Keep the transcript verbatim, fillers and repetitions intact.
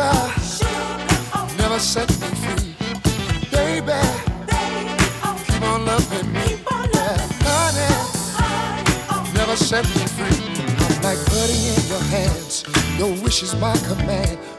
Never set me free, baby. Keep on loving me, yeah. Honey, never set me free. I'm like putty in your hands. Your wish is my command.